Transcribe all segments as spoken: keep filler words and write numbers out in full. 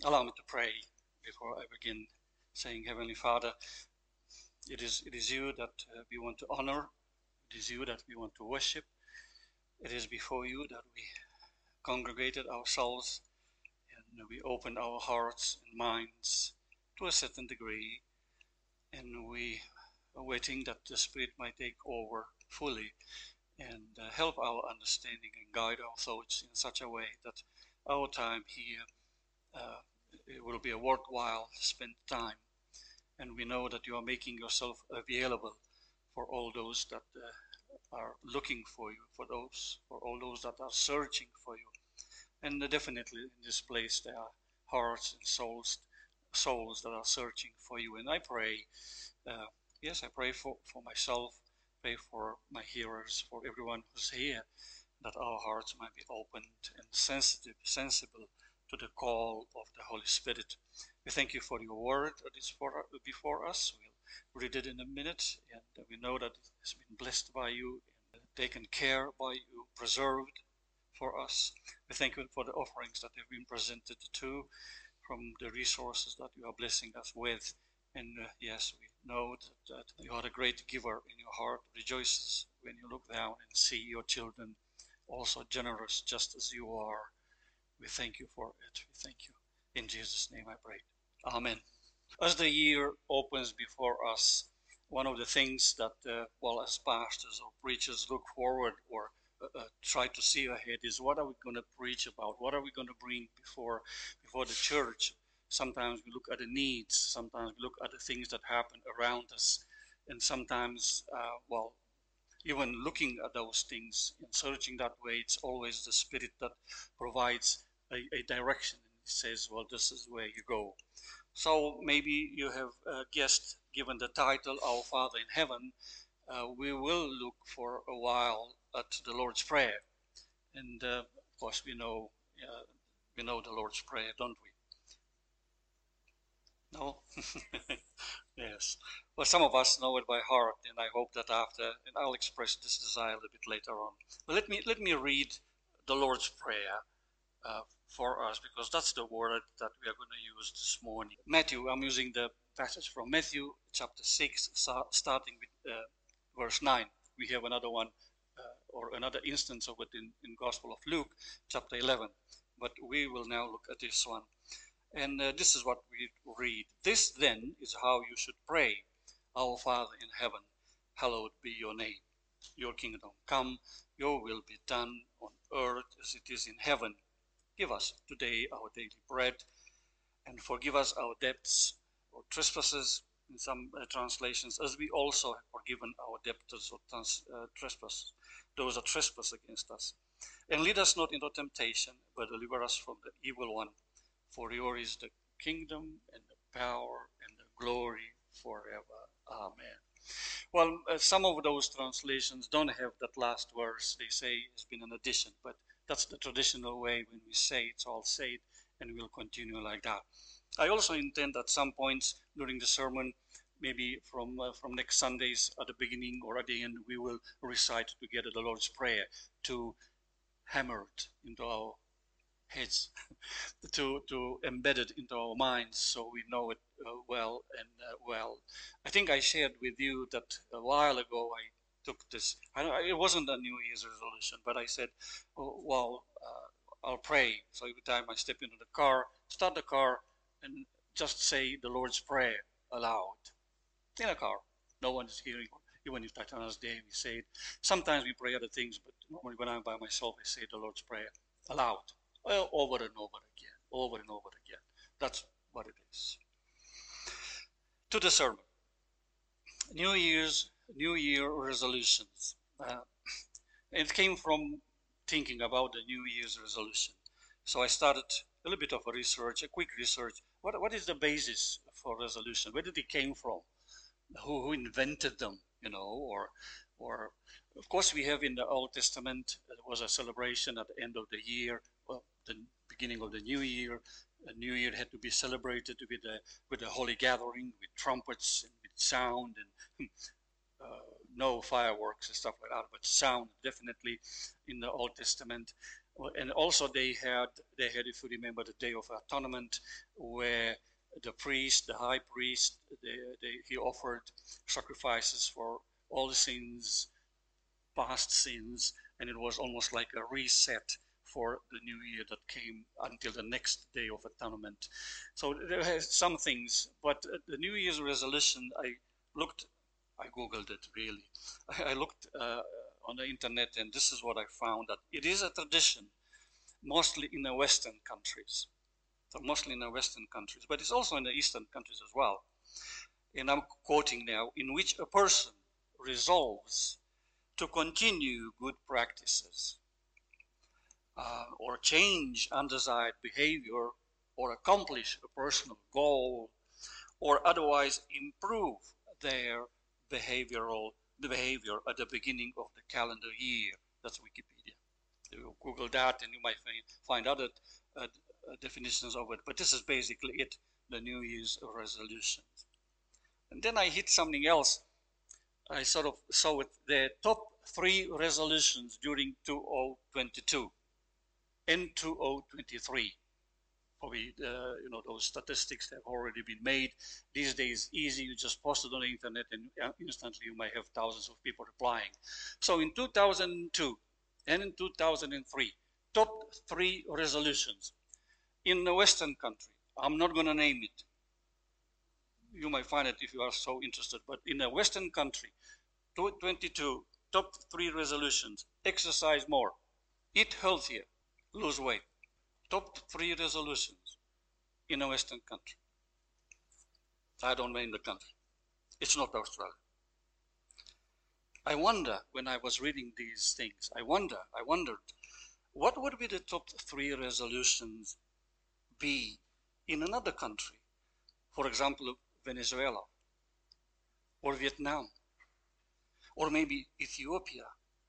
Allow me to pray before I begin, saying, Heavenly Father, it is, it is you that uh, we want to honor. It is you that we want to worship. It is before you that we congregated ourselves and we opened our hearts and minds to a certain degree, and we are waiting that the Spirit might take over fully and uh, help our understanding and guide our thoughts in such a way that our time here uh, it will be a worthwhile spent time. And we know that you are making yourself available for all those that uh, are looking for you, for those, for all those that are searching for you. And uh, definitely in this place there are hearts and souls, souls that are searching for you. And I pray, uh, yes, I pray for, for myself, pray for my hearers, for everyone who's here, that our hearts might be opened and sensitive, sensible to the call of the Holy Spirit. We thank you for your word that is for, before us. We'll read it in a minute, and we know that it has been blessed by you, and taken care by you, preserved for us. We thank you for the offerings that have been presented too, from the resources that you are blessing us with. And uh, yes, we know that, that you are a great giver, and your heart rejoices when you look down and see your children also generous, just as you are. We thank you for it. We thank you. In Jesus' name I pray. Amen. As the year opens before us, one of the things that, uh, well, as pastors or preachers look forward or uh, uh, try to see ahead is, what are we going to preach about? What are we going to bring before before the church? Sometimes we look at the needs. Sometimes we look at the things that happen around us. And sometimes, uh, well, even looking at those things and searching that way, it's always the Spirit that provides a, a direction. And He says, well, this is where you go. So maybe you have uh, guessed, given the title, Our Father in Heaven, uh, we will look for a while at the Lord's Prayer. And uh, of course, we know, uh, we know the Lord's Prayer, don't we? No? Yes. Well, some of us know it by heart, and I hope that after, and I'll express this desire a little bit later on. But let me let me read the Lord's Prayer uh, for us, because that's the word that we are going to use this morning. Matthew, I'm using the passage from Matthew chapter six, starting with uh, verse nine. We have another one, uh, or another instance of it in, in Gospel of Luke, chapter eleven. But we will now look at this one. And uh, this is what we read. This then is how you should pray. Our Father in heaven, hallowed be your name. Your kingdom come, your will be done on earth as it is in heaven. Give us today our daily bread, and forgive us our debts or trespasses, in some uh, translations, as we also have forgiven our debtors or trans, uh, trespass, those that trespass against us. And lead us not into temptation, but deliver us from the evil one. For yours is the kingdom and the power and the glory forever. Amen. Well, uh, some of those translations don't have that last verse. They say it's been an addition, but that's the traditional way. When we say it's all said, and we'll continue like that. I also intend at some points during the sermon, maybe from uh, from next Sundays at the beginning or at the end, we will recite together the Lord's Prayer to hammer it into our heads, to to embed it into our minds, so we know it uh, well and uh, well. I think I shared with you that a while ago I took this. I don't, it wasn't a New Year's resolution, but I said, oh, well, uh, I'll pray. So every time I step into the car, start the car, and just say the Lord's Prayer aloud in a car. No one is hearing. Even if Titana's Day, we say it. Sometimes we pray other things, but normally when I'm by myself, I say the Lord's Prayer aloud. Well, over and over again, over and over again. That's what it is. To the sermon. New Year's, New Year resolutions. Uh, it came from thinking about the New Year's resolution. So I started a little bit of a research, a quick research. What, what is the basis for resolution? Where did it came from? Who, who invented them, you know, or, or of course we have in the Old Testament, there was a celebration at the end of the year, well, the beginning of the new year. A new year had to be celebrated with a with a holy gathering, with trumpets and with sound, and uh, no fireworks and stuff like that, but sound definitely in the Old Testament. And also they had, they had, if you remember, the Day of Atonement, where the priest, the high priest, they, they, he offered sacrifices for all the sins, past sins, and it was almost like a reset for the new year that came until the next Day of Atonement. So there are some things, but the New Year's resolution, I looked, I googled it really. I, I looked uh, on the internet, and this is what I found, that it is a tradition, mostly in the Western countries. So mostly in the Western countries, but it's also in the Eastern countries as well. And I'm quoting now, in which a person resolves to continue good practices, uh, or change undesired behavior, or accomplish a personal goal, or otherwise improve their behavioral behavior at the beginning of the calendar year. That's Wikipedia. You Google that and you might find other uh, definitions of it, but this is basically it, the New Year's resolutions. And then I hit something else. I sort of saw it, the top three resolutions during two thousand twenty-two and two thousand twenty-three. Probably, uh, you know, those statistics have already been made. These days, easy, you just post it on the internet and instantly you might have thousands of people replying. So in two thousand two and in two thousand three, top three resolutions in the Western country. I'm not going to name it. You might find it if you are so interested, but in a Western country, two thousand twenty-two, top three resolutions: exercise more, eat healthier, lose weight. Top three resolutions in a Western country. I don't name the country. It's not Australia. I wonder, when I was reading these things, I wonder, I wondered, what would be the top three resolutions be in another country? For example, Venezuela, or Vietnam, or maybe Ethiopia.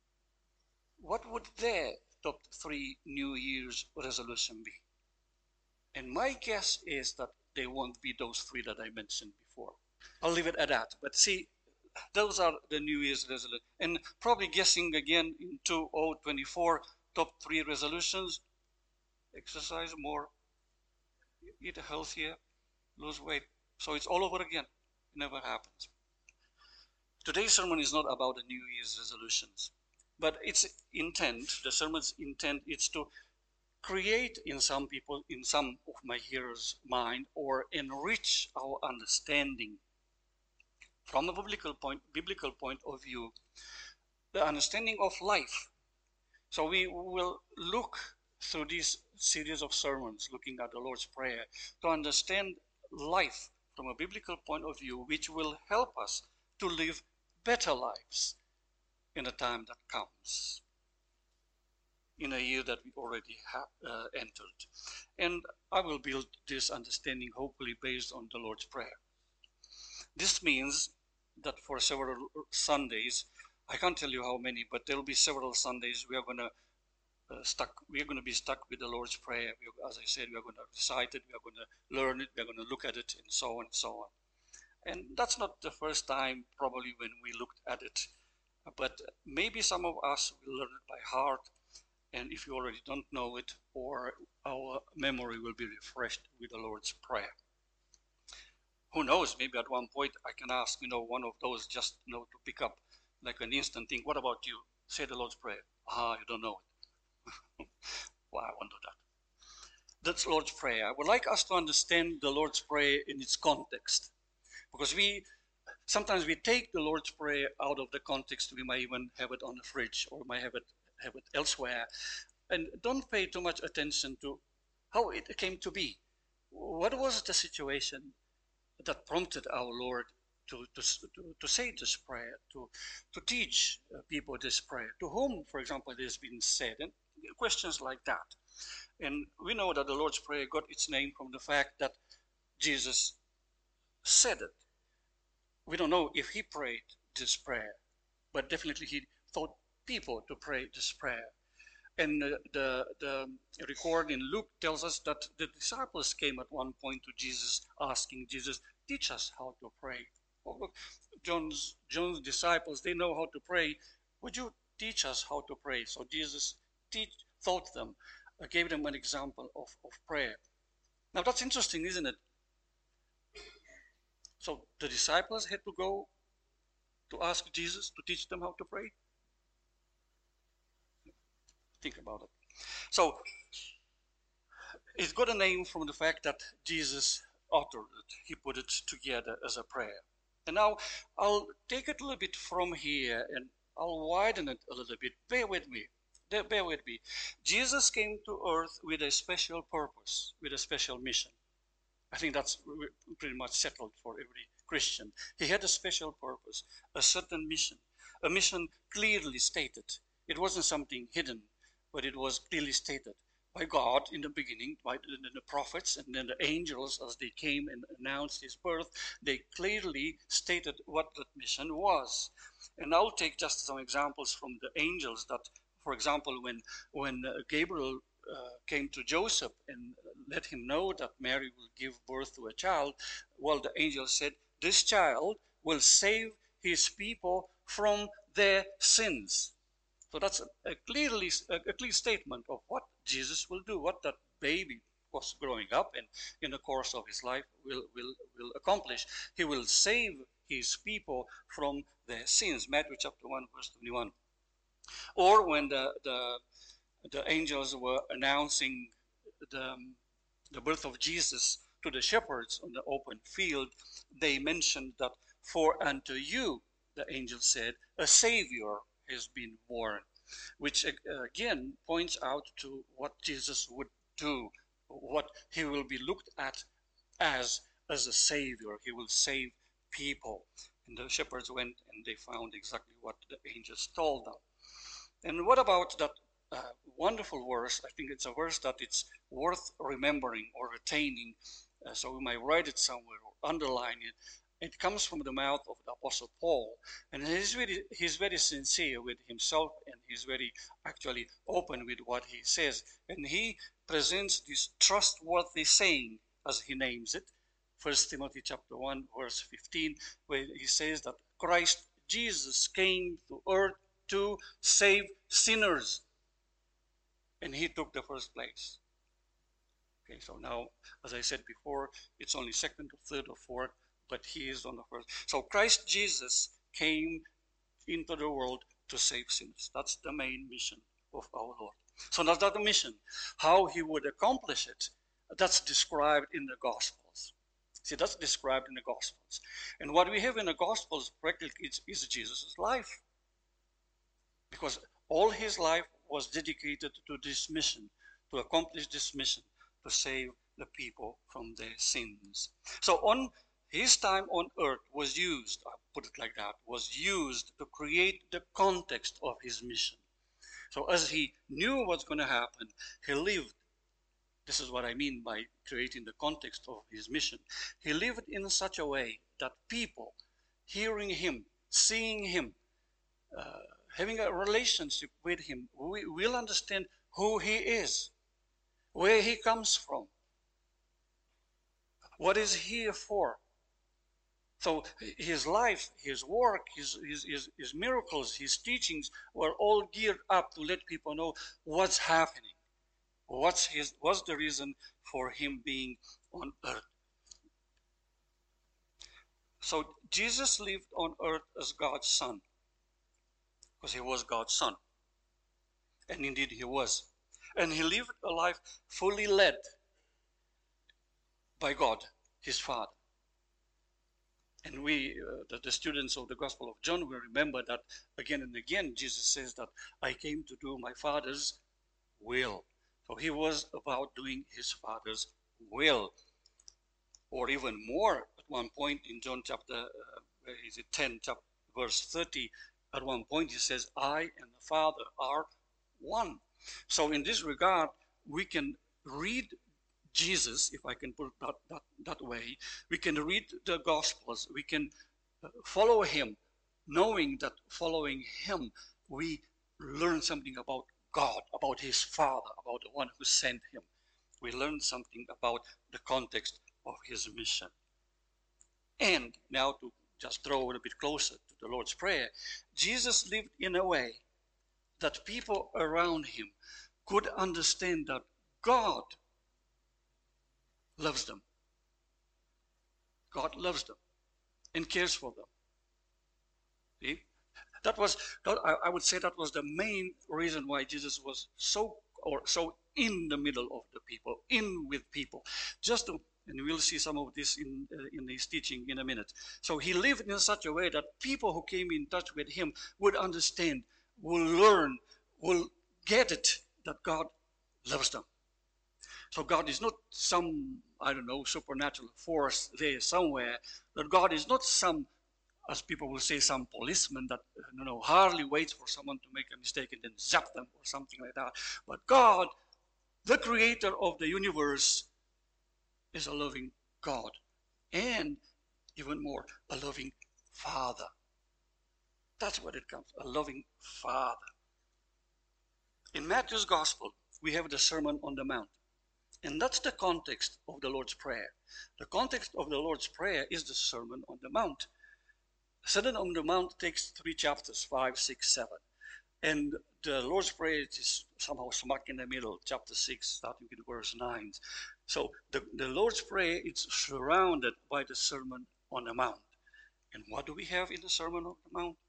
What would their top three New Year's resolution be? And my guess is that they won't be those three that I mentioned before. I'll leave it at that. But see, those are the New Year's resolutions. And probably guessing again in two thousand twenty-four, top three resolutions: exercise more, eat healthier, lose weight. So it's all over again. It never happens. Today's sermon is not about the New Year's resolutions, but its intent, the sermon's intent, is to create in some people, in some of my hearers' mind, or enrich our understanding from a biblical point, biblical point of view, the understanding of life. So we will look through this series of sermons, looking at the Lord's Prayer, to understand life from a biblical point of view, which will help us to live better lives in the time that comes, in a year that we already have uh, entered. And I will build this understanding hopefully based on the Lord's Prayer. This means that for several Sundays, I can't tell you how many, but there will be several Sundays we are going to uh, stuck. We are going to be stuck with the Lord's Prayer. We, as I said, we are going to recite it, we are going to learn it, we are going to look at it, and so on and so on. And that's not the first time probably when we looked at it, but maybe some of us will learn it by heart, and if you already don't know it, or our memory will be refreshed with the Lord's Prayer. Who knows, maybe at one point I can ask, you know, one of those just, you know, to pick up like an instant thing. What about you? Say the Lord's Prayer. Ah, you don't know it. Well, I won't do that. That's Lord's Prayer. I would like us to understand the Lord's Prayer in its context, because we sometimes we take the Lord's Prayer out of the context. We might even have it on the fridge, or might have it have it elsewhere, and don't pay too much attention to how it came to be. What was the situation that prompted our Lord to, to, to, to say this prayer, to, to teach people this prayer? To whom, for example, it has been said, and questions like that. And we know that the Lord's Prayer got its name from the fact that Jesus said it. We don't know if he prayed this prayer, but definitely he taught people to pray this prayer. And uh, the, the record in Luke tells us that the disciples came at one point to Jesus, asking Jesus, teach us how to pray. Oh, look, John's, John's disciples, they know how to pray. Would you teach us how to pray? So Jesus teach, taught them, uh, gave them an example of, of prayer. Now that's interesting, isn't it? So the disciples had to go to ask Jesus to teach them how to pray. Think about it. So it's got a name from the fact that Jesus authored it. He put it together as a prayer. And now I'll take it a little bit from here and I'll widen it a little bit. Bear with me. Bear with me. Jesus came to earth with a special purpose, with a special mission. I think that's pretty much settled for every Christian. He had a special purpose, a certain mission, a mission clearly stated. It wasn't something hidden, but it was clearly stated by God in the beginning, by the prophets, and then the angels as they came and announced his birth. They clearly stated what that mission was. And I'll take just some examples from the angels that, for example, when, when Gabriel uh, came to Joseph and let him know that Mary will give birth to a child, well, the angel said, this child will save his people from their sins. So that's a, a clearly a, a clear statement of what Jesus will do, what that baby was growing up and in the course of his life will, will, will accomplish. He will save his people from their sins. Matthew chapter one, verse twenty-one. Or when the, the, the angels were announcing the, the birth of Jesus to the shepherds on the open field, they mentioned that for unto you, the angel said, a Savior has been born, which again points out to what Jesus would do, what he will be looked at as as a Savior. He will save people. And the shepherds went and they found exactly what the angels told them. And what about that uh, wonderful verse? I think it's a verse that it's worth remembering or retaining. Uh, so we might write it somewhere or underline it. It comes from the mouth of the Apostle Paul, and he's very, he's very sincere with himself, and he's very actually open with what he says. And he presents this trustworthy saying, as he names it, First Timothy chapter one, verse fifteen, where he says that Christ Jesus came to earth to save sinners, and he took the first place. Okay, so now, as I said before, it's only second or third or fourth, but he is on the first. So Christ Jesus came into the world to save sinners. That's the main mission of our Lord. So that's not the mission. How he would accomplish it, that's described in the Gospels. See, that's described in the Gospels. And what we have in the Gospels practically is, is Jesus' life. Because all his life was dedicated to this mission, to accomplish this mission, to save the people from their sins. So on his time on earth was used, I'll put it like that, was used to create the context of his mission. So as he knew what's going to happen, he lived. This is what I mean by creating the context of his mission. He lived in such a way that people hearing him, seeing him, uh, having a relationship with him, we will understand who he is, where he comes from, what is he here for. So his life, his work, his, his, his, his miracles, his teachings were all geared up to let people know what's happening. What's, his, what's the reason for him being on earth. So Jesus lived on earth as God's son, because he was God's son. And indeed he was. And he lived a life fully led by God, his Father. And we, uh, the, the students of the Gospel of John, will remember that again and again, Jesus says that I came to do my Father's will. So he was about doing his Father's will. Or even more, at one point in John chapter, uh, where is it, ten, chapter, verse thirty, at one point he says, I and the Father are one. So in this regard, we can read Jesus, if I can put it that, that, that way, we can read the Gospels, we can follow him, knowing that following him, we learn something about God, about his Father, about the one who sent him. We learn something about the context of his mission. And now to just throw it a bit closer to the Lord's Prayer, Jesus lived in a way that people around him could understand that God loves them. God loves them and cares for them. See? That was, that, I, I would say that was the main reason why Jesus was so, or so in the middle of the people, in with people. Just to, and we'll see some of this in, uh, in his teaching in a minute. So he lived in such a way that people who came in touch with him would understand, will learn, will get it, that God loves them. So God is not some, I don't know, supernatural force there somewhere. That God is not some, as people will say, some policeman that, you know, hardly waits for someone to make a mistake and then zap them or something like that. But God, the creator of the universe, is a loving God. And even more, a loving Father. That's what it comes, a loving Father. In Matthew's Gospel, we have the Sermon on the Mount. And that's the context of the Lord's Prayer. The context of the Lord's Prayer is the Sermon on the Mount. The Sermon on the Mount takes three chapters, five, six, seven. And the Lord's Prayer is somehow smack in the middle, chapter six, starting with verse nine. So the, the Lord's Prayer is surrounded by the Sermon on the Mount. And what do we have in the Sermon on the Mount?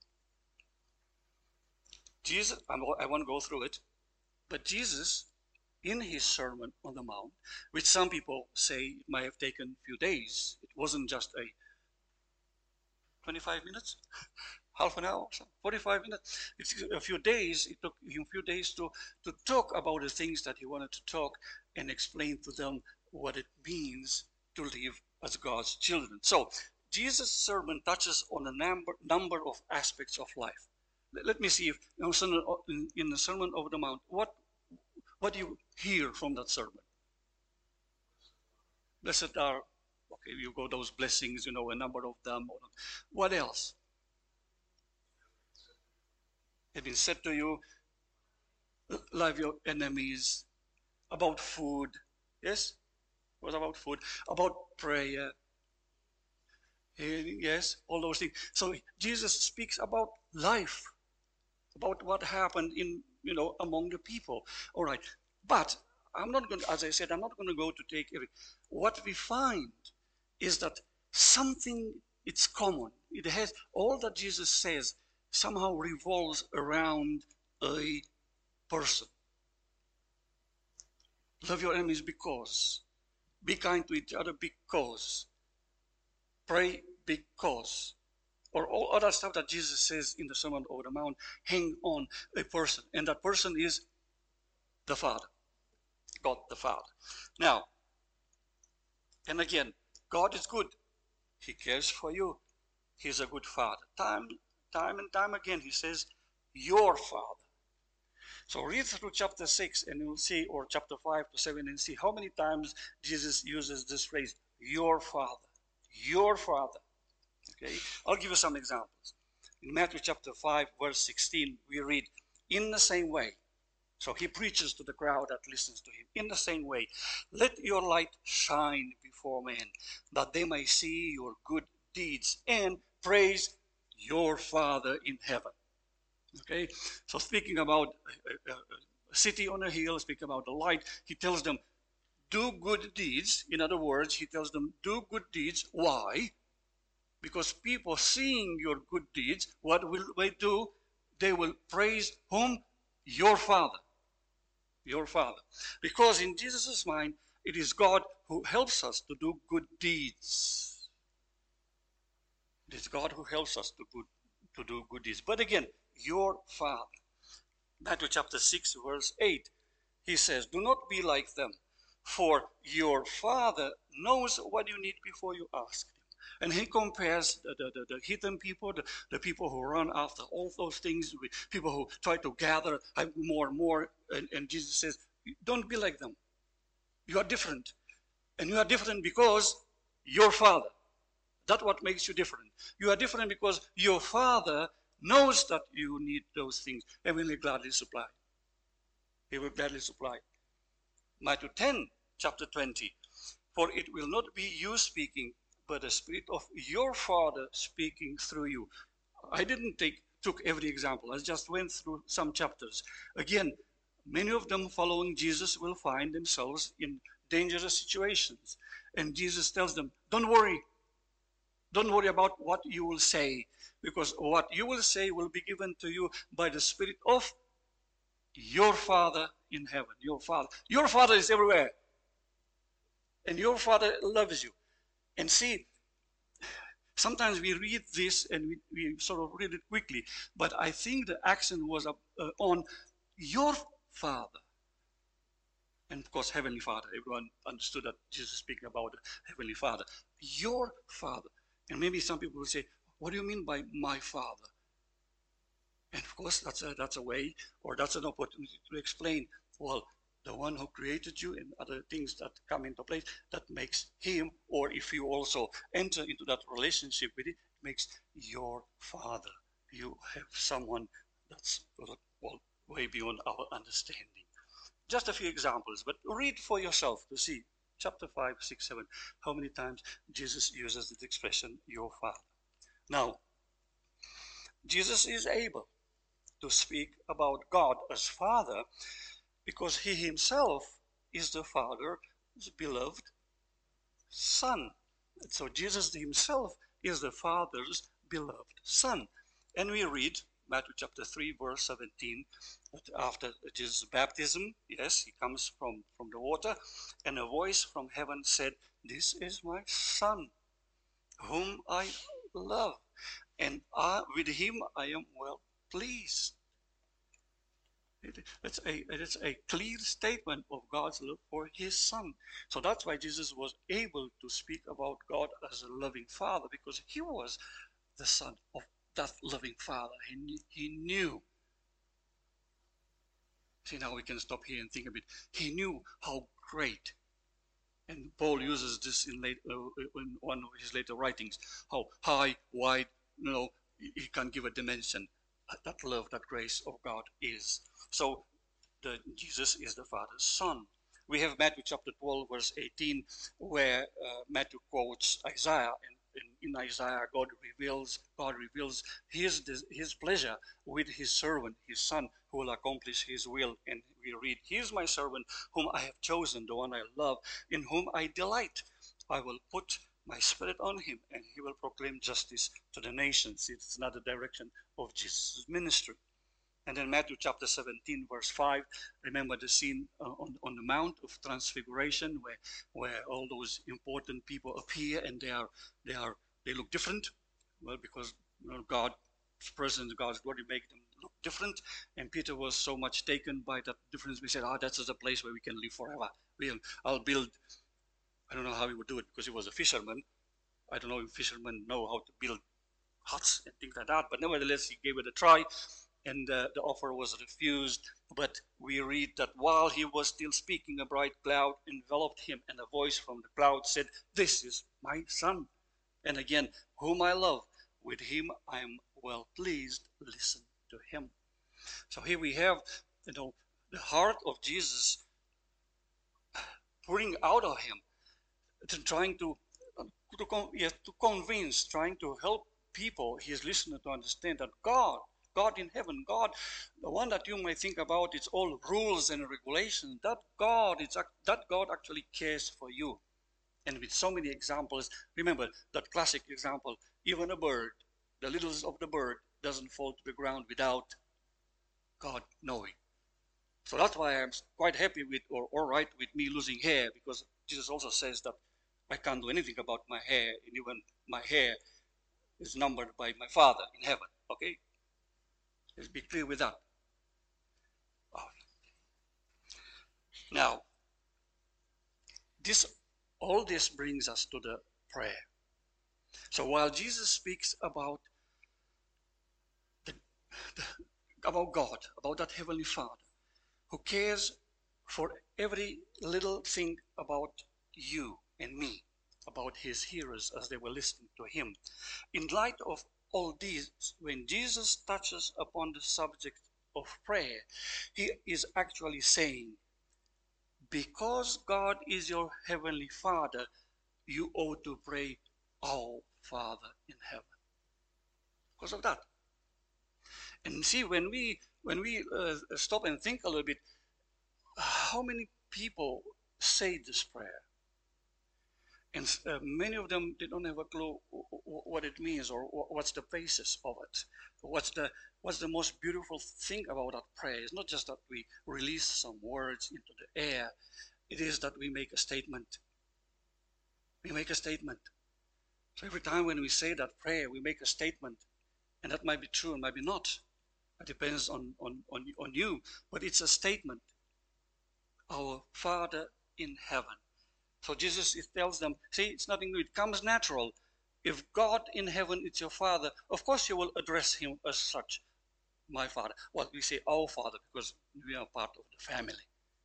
Jesus, I won't go through it, but Jesus, in his Sermon on the Mount, which some people say it might have taken a few days. It wasn't just a twenty-five minutes, half an hour, forty-five minutes. It's a few days. It took him a few days to, to talk about the things that he wanted to talk and explain to them what it means to live as God's children. So Jesus' sermon touches on a number, number of aspects of life. Let, let me see if in, in the Sermon on the Mount, what What do you hear from that sermon? Blessed are, okay, you go those blessings, you know, a number of them. What else? It been said to you, love your enemies, about food. Yes? It was about food, about prayer. Yes, all those things. So Jesus speaks about life, about what happened in, you know, among the people. All right. But I'm not going to, as I said, I'm not going to go to take every. What we find is that something, it's common. It has, all that Jesus says somehow revolves around a person. Love your enemies because. Be kind to each other because. Pray because. Or all other stuff that Jesus says in the Sermon on the Mount, hang on a person. And that person is the Father. God the Father. Now, and again, God is good. He cares for you. He's a good Father. Time, time and time again, he says, your Father. So read through chapter six and you'll see, or chapter five to seven, and see how many times Jesus uses this phrase, your Father. Your Father. Okay, I'll give you some examples. In Matthew chapter five, verse sixteen, we read, in the same way. So he preaches to the crowd that listens to him. In the same way, let your light shine before men, that they may see your good deeds and praise your Father in heaven. Okay, so speaking about a, a, a city on a hill, speaking about the light, he tells them, do good deeds. In other words, he tells them, do good deeds. Why? Because people seeing your good deeds, what will they do? They will praise whom? Your Father. Your Father. Because in Jesus' mind, it is God who helps us to do good deeds. It is God who helps us to, good, to do good deeds. But again, your Father. Matthew chapter six, verse eight. He says, do not be like them, for your Father knows what you need before you ask. And he compares the, the, the, the heathen people, the, the people who run after all those things, with people who try to gather more and more. And, and Jesus says, don't be like them. You are different. And you are different because your Father. That's what makes you different. You are different because your Father knows that you need those things and will gladly supply. He will gladly supply. Matthew ten, chapter twenty. For it will not be you speaking, but the Spirit of your Father speaking through you. I didn't take took every example. I just went through some chapters. Again, Many of them following Jesus will find themselves in dangerous situations. And Jesus tells them, don't worry. Don't worry about what you will say, because what you will say will be given to you by the Spirit of your Father in heaven. Your Father. Your Father is everywhere. And your Father loves you. And see, sometimes we read this and we, we sort of read it quickly, but I think the accent was up, uh, on your Father. And of course, Heavenly Father. Everyone understood that Jesus speaking about the Heavenly Father. Your Father. And maybe some people will say, what do you mean by my Father? And of course, that's a, that's a way, or that's an opportunity to explain, well, the one who created you and other things that come into place, that makes him, or if you also enter into that relationship with it, makes your Father. You have someone that's, well, way beyond our understanding. Just a few examples, but read for yourself to see. Chapter five, six, seven, how many times Jesus uses this expression, your Father. Now, Jesus is able to speak about God as Father because he himself is the Father's beloved Son. So Jesus himself is the Father's beloved Son. And we read Matthew chapter three, verse seventeen, that after Jesus' baptism, yes, he comes from, from the water, and a voice from heaven said, this is my Son, whom I love, and I, with him I am well pleased. It's a, it's a clear statement of God's love for his Son. So that's why Jesus was able to speak about God as a loving Father, because he was the Son of that loving Father. He, he knew. See, now we can stop here and think a bit. He knew how great, and Paul uses this in, late, uh, in one of his later writings, how high, wide, you know, he can give a dimension. That love, that grace of God is. So the, Jesus is the Father's Son. We have Matthew chapter twelve, verse eighteen, where uh, Matthew quotes Isaiah, and in, in Isaiah, God reveals, God reveals his, his pleasure with his servant, his Son, who will accomplish his will. And we read, he is my servant, whom I have chosen, the one I love, in whom I delight. I will put my Spirit on him, and he will proclaim justice to the nations. It's another direction of Jesus' ministry. And then Matthew chapter seventeen, verse five, remember the scene uh, on, on the Mount of Transfiguration, where where all those important people appear, and they are they are they look different. Well, because you know, God's presence, God's glory make them look different. And Peter was so much taken by that difference. We said, ah, oh, that's just a place where we can live forever. We'll, I'll build. I don't know how he would do it because he was a fisherman. I don't know if fishermen know how to build huts and things like that. But nevertheless, he gave it a try. And uh, the offer was refused. But we read that while he was still speaking, a bright cloud enveloped him, and a voice from the cloud said, this is my Son. And again, whom I love, with him I am well pleased. Listen to him. So here we have, you know, the heart of Jesus pouring out of him, to trying to, to, con yes, to convince, trying to help people, his listener, to understand that God, God in heaven, God, the one that you may think about, it's all rules and regulations. That God, it's, that God actually cares for you. And with so many examples, remember that classic example, even a bird, the littles of the bird doesn't fall to the ground without God knowing. So that's why I'm quite happy with, or all right with me losing hair, because Jesus also says that I can't do anything about my hair, and even my hair is numbered by my Father in heaven. Okay? Let's be clear with that. Oh. Now, this, all this brings us to the prayer. So while Jesus speaks about the, the, about God, about that Heavenly Father, who cares for every little thing about you and me, about his hearers as they were listening to him. In light of all these, when Jesus touches upon the subject of prayer, he is actually saying, because God is your Heavenly Father, you ought to pray, our Father in heaven. Because of that. And see, when we when we uh, stop and think a little bit, how many people say this prayer? And uh, many of them, they don't have a clue what it means or what's the basis of it. What's the what's the most beautiful thing about that prayer? It's not just that we release some words into the air. It is that we make a statement. We make a statement. So every time when we say that prayer, we make a statement. And that might be true and might be not. It depends on, on, on, on you. But it's a statement. Our Father in heaven. So Jesus it tells them, see, it's nothing new. It comes natural. If God in heaven is your Father, of course you will address him as such. My Father. Well, we say our Father because we are part of the family.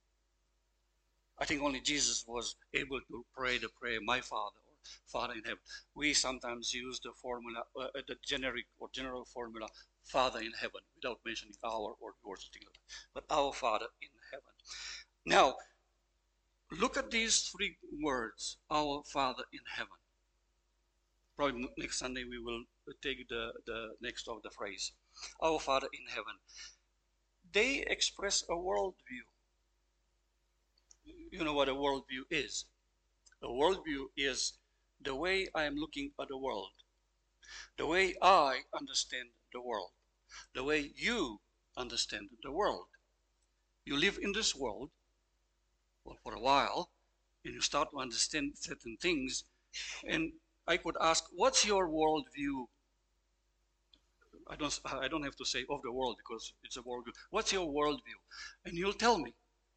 I think only Jesus was able to pray the prayer, my Father, or Father in heaven. We sometimes use the formula, uh, the generic or general formula, Father in heaven, without mentioning our or yours, but our Father in heaven. Now, look at these three words, our Father in heaven. Probably next Sunday we will take the, the next of the phrase, our Father in heaven. They express a worldview. You know what a worldview is. A worldview is the way I am looking at the world, the way I understand the world, the way you understand the world. You live in this world, well, for a while, and you start to understand certain things, and I could ask, what's your worldview? I don't, I don't have to say of the world because it's a worldview. What's your worldview? And you'll tell me.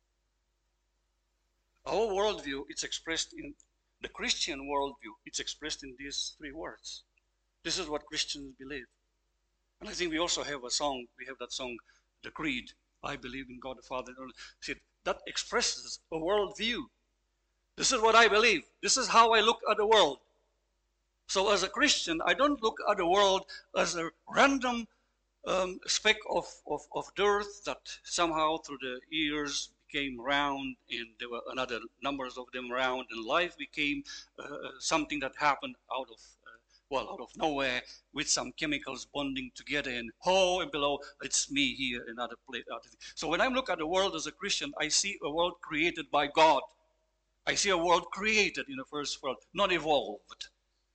Our worldview, it's expressed in the Christian worldview. It's expressed in these three words. This is what Christians believe. And I think we also have a song. We have that song, The Creed. I believe in God the Father. See, that expresses a worldview. This is what I believe. This is how I look at the world. So as a Christian, I don't look at the world as a random um, speck of, of, of dirt that somehow through the years became round, and there were another numbers of them round, and life became uh, something that happened out of uh, well out of nowhere with some chemicals bonding together, and oh, and below it's me here, another place. So when I look at the world as a Christian, I see a world created by God. I see a world created in the first world, not evolved.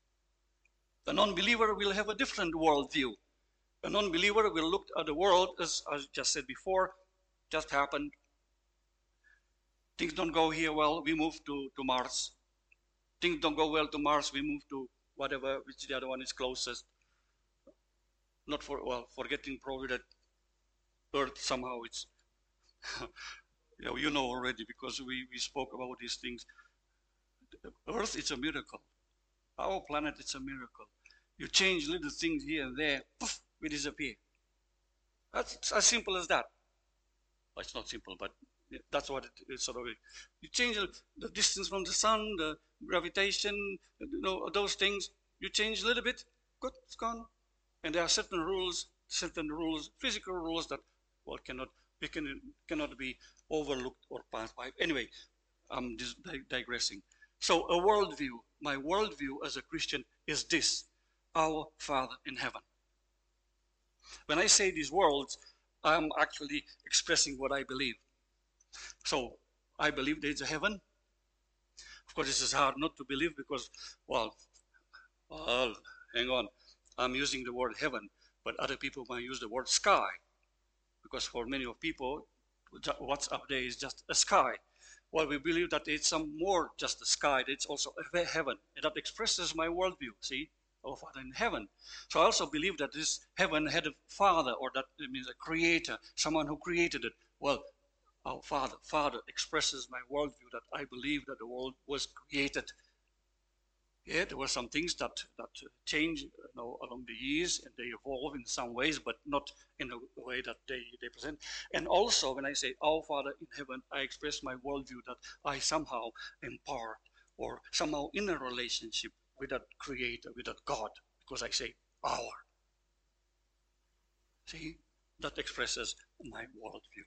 The non-believer will have a different worldview. A non-believer will look at the world as I just said before, just happened. Things don't go here well, we move to, to Mars. Things don't go well to Mars, we move to whatever, which the other one is closest. Not for, well, forgetting probably that Earth somehow it's, you know, you know already because we, we spoke about these things. Earth, it's a miracle. Our planet, it's a miracle. You change little things here and there, poof, we disappear. That's as simple as that. Well, it's not simple, but that's what it is sort of. You change the distance from the sun, the gravitation, you know, those things. You change a little bit, good, it's gone. And there are certain rules, certain rules, physical rules that, well, cannot, we can, cannot be overlooked or passed by. Anyway, I'm just digressing. So a worldview, my worldview as a Christian is this, our Father in heaven. When I say these words, I'm actually expressing what I believe. So I believe there is a heaven. Of course, this is hard not to believe because, well, well, hang on. I'm using the word heaven, but other people might use the word sky. Because for many of people, what's up there is just a sky. Well, we believe that it's some more just a sky. It's also a heaven. And that expresses my worldview, see? Our Father in heaven. So I also believe that this heaven had a father, or that it means a creator, someone who created it. Well, our Father, Father expresses my worldview that I believe that the world was created. Yeah, there were some things that, that change you know, along the years, and they evolve in some ways, but not in a way that they, they present. And also, when I say, our Father in heaven, I express my worldview that I somehow am part, or somehow in a relationship with that Creator, with that God, because I say, our. See, that expresses my worldview.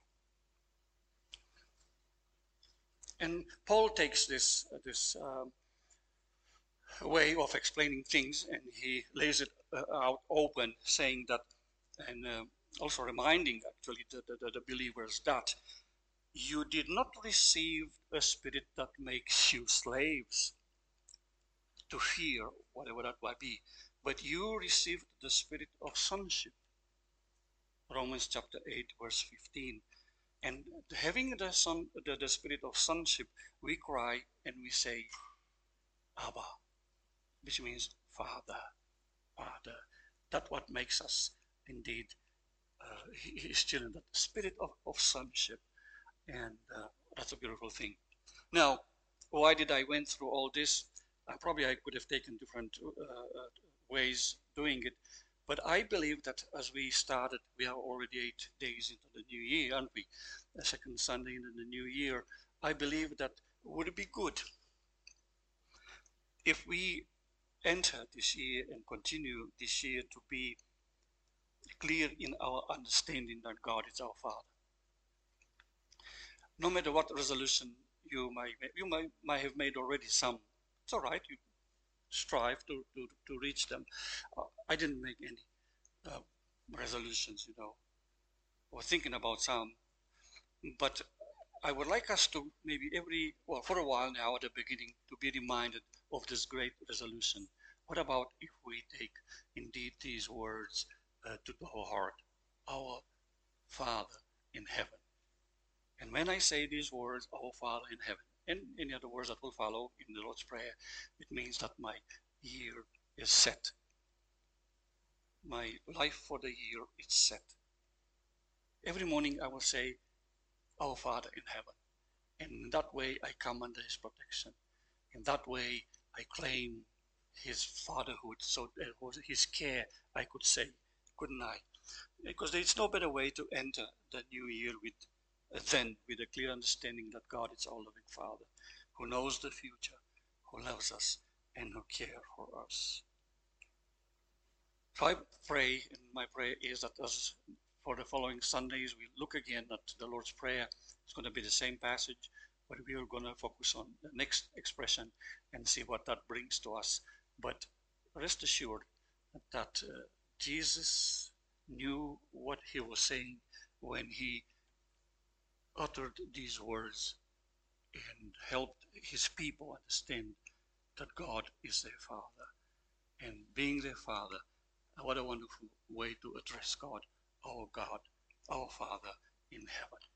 And Paul takes this, uh, this um, way of explaining things, and he lays it uh, out open, saying that, and uh, also reminding actually the, the, the believers that You did not receive a spirit that makes you slaves to fear, whatever that might be, but you received the spirit of sonship. Romans chapter eight, verse fifteen. And having the son, the, the spirit of sonship, we cry and we say, Abba, which means Father, Father. That's what makes us indeed uh, His children, the spirit of, of sonship. And uh, that's a beautiful thing. Now, why did I went through all this? Uh, probably I could have taken different uh, uh, ways doing it, but I believe that as we started, we are already eight days into the new year, aren't we? The second Sunday in the new year. I believe that would it be good if we enter this year and continue this year to be clear in our understanding that God is our Father. No matter what resolution you might you might, might have made already some, it's all right. You strive to, to, to reach them. Uh, I didn't make any uh, resolutions, you know, or thinking about some, but I would like us to maybe every, well, for a while now at the beginning, to be reminded of this great resolution. What about if we take indeed these words uh, to our heart, our Father in heaven? And when I say these words, our Father in heaven, and any other words that will follow in the Lord's Prayer, it means that my year is set. My life for the year is set. Every morning I will say, our Father in heaven. And in that way I come under His protection. In that way I claim His fatherhood, so uh, His care, I could say, couldn't I? Because there is no better way to enter the new year with uh, than with a clear understanding that God is our loving Father, who knows the future, who loves us, and who cares for us. So I pray, and my prayer is that as for the following Sundays, we look again at the Lord's Prayer. It's going to be the same passage, but we are going to focus on the next expression and see what that brings to us. But rest assured that uh, Jesus knew what He was saying when He uttered these words and helped His people understand that God is their Father. And being their Father, what a wonderful way to address God, our God, our Father in heaven.